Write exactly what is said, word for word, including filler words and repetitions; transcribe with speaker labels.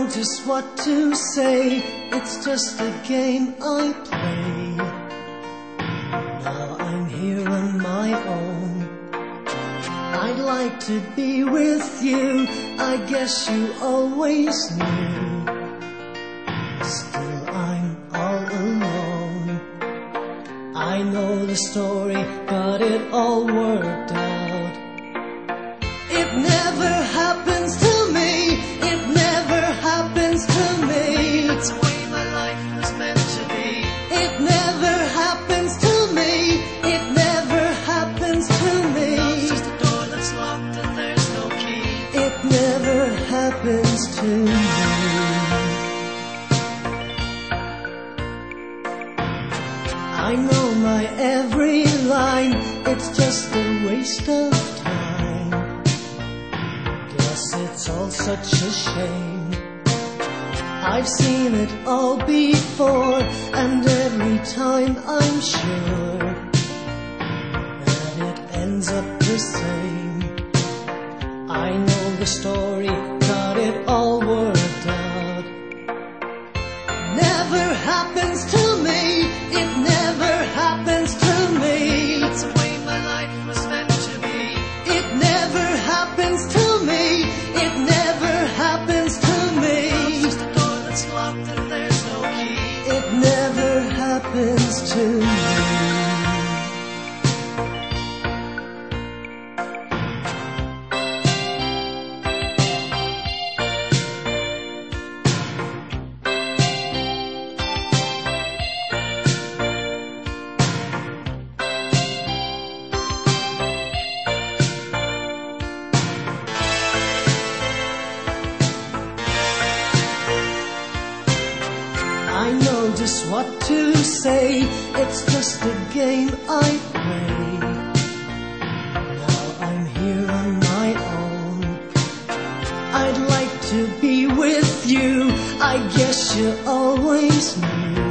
Speaker 1: just what to say. It's just a game I play. Now I'm here on my own. I'd like to be with you. I guess you always knew. Still I'm all alone. I know the story, but it all worked out. It never happens to me. It never happens to me. That's the way my life was meant to be. It never happens to me. It never happens to me. Love's just a door that's locked and there's no key. It never happens to me. I know my every line. It's just a waste of time. Guess it's all such a shame. I've seen it all before, and every time I'm sure that it ends up the same. I know the story, got it all worked out. Never happens to me. It never happens to me. That's the way my life was meant to be. It never happens to me. It never happens to me. Love's just a door that's locked and there's no key. It never happens to me. I know just what to say. It's just a game I play. Now I'm here on my own. I'd like to be with you. I guess you always knew.